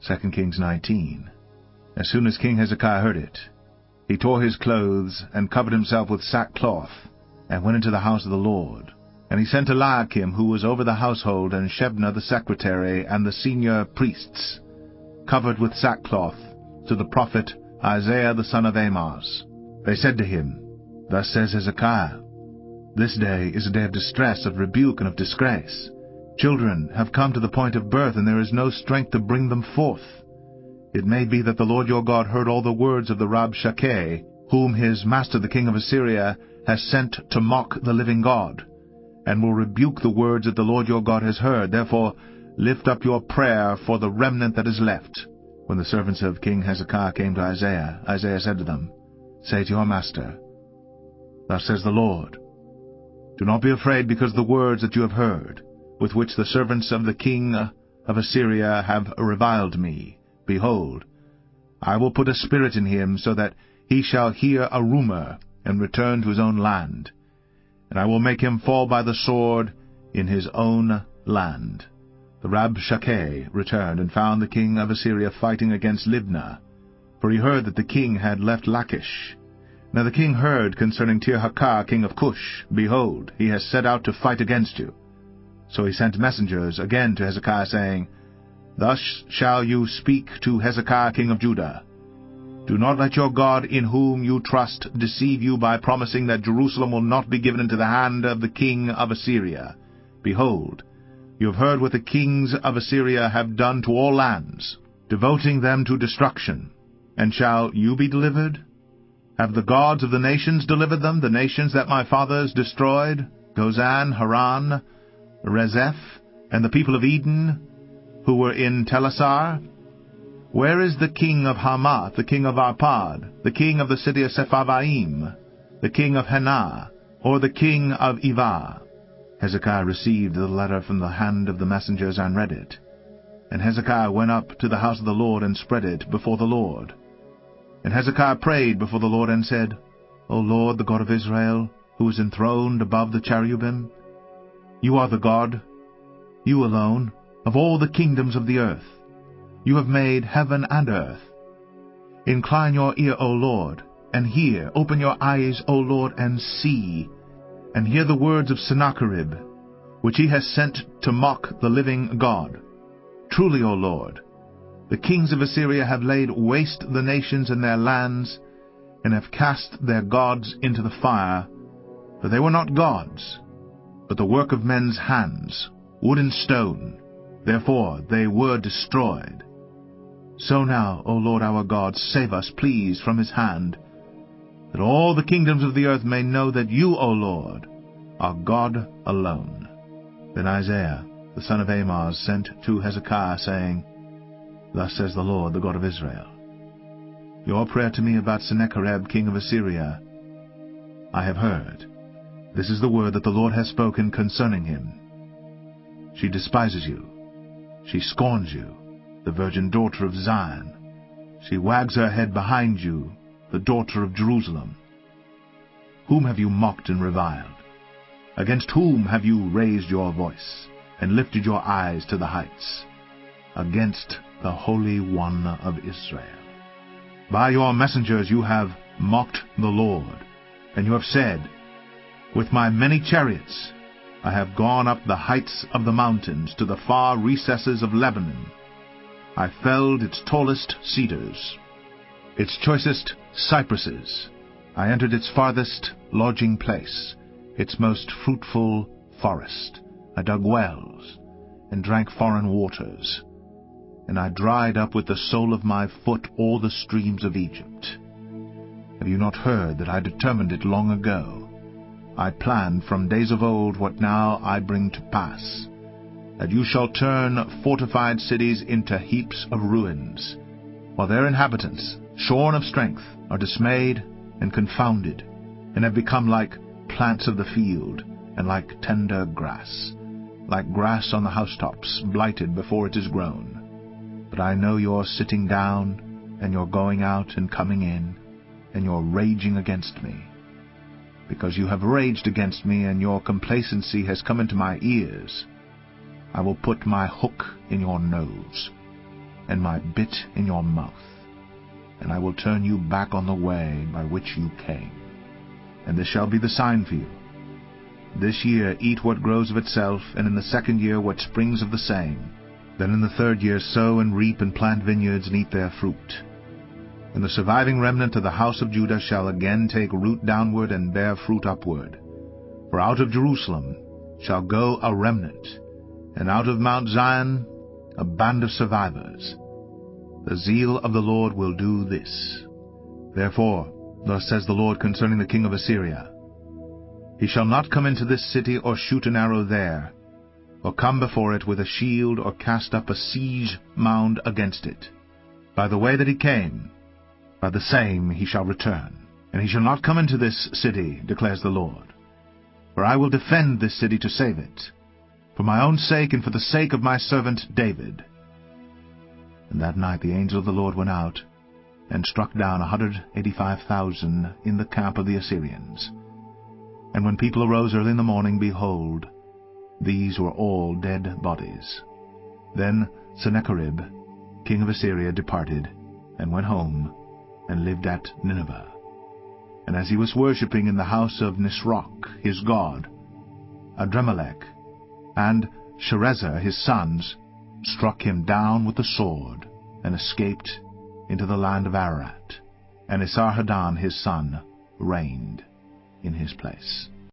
2 Kings 19. As soon as King Hezekiah heard it, he tore his clothes, and covered himself with sackcloth, and went into the house of the Lord. And he sent Eliakim, who was over the household, and Shebna the secretary, and the senior priests, covered with sackcloth, to the prophet Isaiah the son of Amoz. They said to him, Thus says Hezekiah, This day is a day of distress, of rebuke, and of disgrace. Children have come to the point of birth, and there is no strength to bring them forth. It may be that the Lord your God heard all the words of the Rabshakeh, whom his master the king of Assyria has sent to mock the living God, and will rebuke the words that the Lord your God has heard. Therefore lift up your prayer for the remnant that is left. When the servants of King Hezekiah came to Isaiah, Isaiah said to them, Say to your master, Thus says the Lord, Do not be afraid because of the words that you have heard, with which the servants of the king of Assyria have reviled me. Behold, I will put a spirit in him, so that he shall hear a rumor, and return to his own land. And I will make him fall by the sword in his own land. The Rabshakeh returned, and found the king of Assyria fighting against Libnah, for he heard that the king had left Lachish. Now the king heard concerning Tirhakah king of Cush, Behold, he has set out to fight against you. So he sent messengers again to Hezekiah, saying, Thus shall you speak to Hezekiah king of Judah. Do not let your God in whom you trust deceive you by promising that Jerusalem will not be given into the hand of the king of Assyria. Behold, you have heard what the kings of Assyria have done to all lands, devoting them to destruction. And shall you be delivered? Have the gods of the nations delivered them, the nations that my fathers destroyed, Gozan, Haran, Rezeph, and the people of Eden, who were in Telassar? Where is the king of Hamath, the king of Arpad, the king of the city of Sepharvaim, the king of Henah, or the king of Ivah? Hezekiah received the letter from the hand of the messengers, and read it. And Hezekiah went up to the house of the Lord, and spread it before the Lord. And Hezekiah prayed before the Lord, and said, O Lord, the God of Israel, who is enthroned above the cherubim, you are the God, you alone, of all the kingdoms of the earth. You have made heaven and earth. Incline your ear, O Lord, and hear. Open your eyes, O Lord, and see, and hear the words of Sennacherib, which he has sent to mock the living God. Truly, O Lord, the kings of Assyria have laid waste the nations and their lands, and have cast their gods into the fire, for they were not gods, but the work of men's hands, wood and stone. Therefore they were destroyed. So now, O Lord our God, save us, please, from his hand, that all the kingdoms of the earth may know that you, O Lord, are God alone. Then Isaiah the son of Amoz sent to Hezekiah, saying, Thus says the Lord, the God of Israel, Your prayer to me about Sennacherib king of Assyria I have heard. This is the word that the Lord has spoken concerning him. She despises you. She scorns you, the virgin daughter of Zion. She wags her head behind you, the daughter of Jerusalem. Whom have you mocked and reviled? Against whom have you raised your voice, and lifted your eyes to the heights? Against the Holy One of Israel. By your messengers you have mocked the Lord, and you have said, With my many chariots I have gone up the heights of the mountains to the far recesses of Lebanon. I felled its tallest cedars, its choicest cypresses. I entered its farthest lodging place, its most fruitful forest. I dug wells, and drank foreign waters, and I dried up with the sole of my foot all the streams of Egypt. Have you not heard that I determined it long ago? I planned from days of old what now I bring to pass, that you shall turn fortified cities into heaps of ruins, while their inhabitants, shorn of strength, are dismayed and confounded, and have become like plants of the field, and like tender grass, like grass on the housetops, blighted before it is grown. But I know your sitting down, and your going out and coming in, and your raging against me. Because you have raged against me, and your complacency has come into my ears, I will put my hook in your nose. and my bit in your mouth. And I will turn you back on the way by which you came. And this shall be the sign for you. This year eat what grows of itself, and in the second year what springs of the same. Then in the third year sow and reap and plant vineyards and eat their fruit. And the surviving remnant of the house of Judah shall again take root downward and bear fruit upward. For out of Jerusalem shall go a remnant, and out of Mount Zion a band of survivors. The zeal of the Lord will do this. Therefore, thus says the Lord concerning the king of Assyria, He shall not come into this city, or shoot an arrow there, or come before it with a shield, or cast up a siege mound against it. By the way that he came, by the same he shall return. And he shall not come into this city, declares the Lord. For I will defend this city to save it, for my own sake and for the sake of my servant David. And that night the angel of the Lord went out, and struck down 185,000 in the camp of the Assyrians. And when people arose early in the morning, behold, these were all dead bodies. Then Sennacherib, king of Assyria, departed, and went home, and lived at Nineveh. And as he was worshipping in the house of Nisroch his god, Adremelech and Sharezer his sons struck him down with the sword, and escaped into the land of Ararat. And Esarhaddon his son reigned in his place.